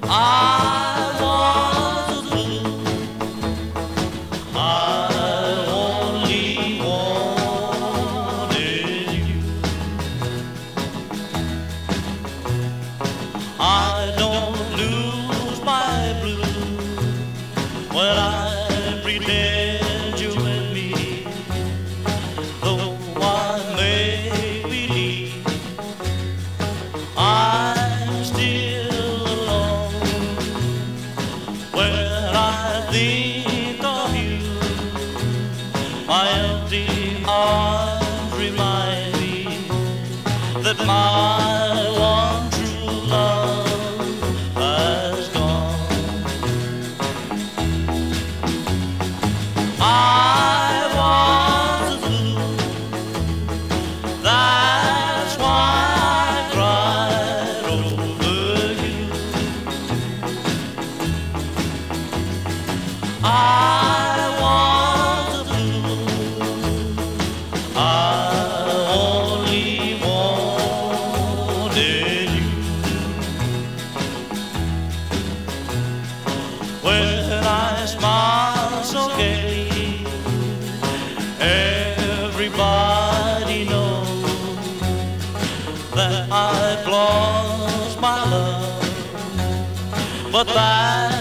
I was blue. I only wanted you. I don't lose my blue when I pretend you and me, though I make believe I'm still alone. When I think of you, my empty arms remind me that my one true love has gone. I was blue, that's why I cried over you. I was blue, I only wanted you. When I smile so gaily, everybody knows that I've lost my love, but that